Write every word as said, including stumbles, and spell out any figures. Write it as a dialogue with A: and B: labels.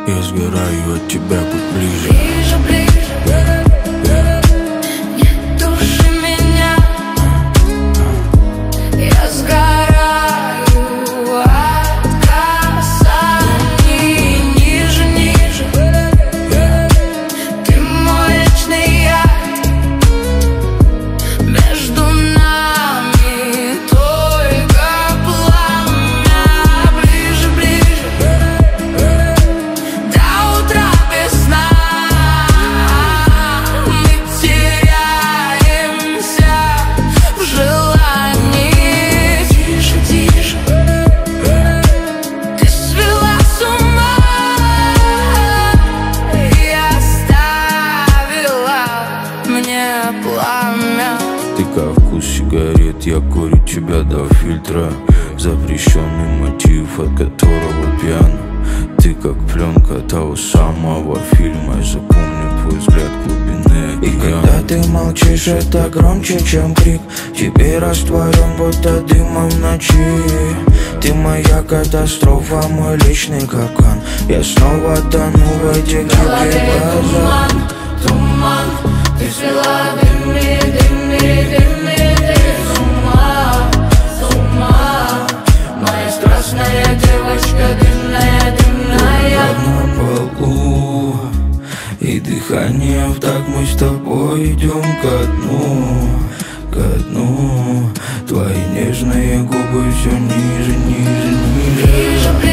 A: Я сгораю от тебя, будь ближе.
B: Ближе, ближе, не души меня. Я сгораю от касаний. Ниже, ниже, ты мой вечный яд. Между нами только пламя. Ближе, ближе, до утра без сна. Мы теряемся в желании. Тише, тише, ты свела с ума. И оставила мне пламя.
A: Ты как вкус сигарет, я курю тебя до фильтра. Запрещенный мотив, от которого пьян. Ты как пленка того самого фильма. Я запомню твой взгляд глубины
C: И
A: океана.
C: когда ты молчишь, это громче, чем крик. Теперь растворен, будто дымом в ночи. Ты моя катастрофа, мой личный капкан. Я снова тону в этих глазах.
B: Туман, туман, ты свела дымные, дымные, дымные. Ты с ума, с ума. Моя страстная девочка, дымная, дымная.
C: На полу и дыхание в так, мы с тобой идем ко дну, ко дну. Твои нежные губы все ниже, ниже, ниже.
B: Ближе, ближе.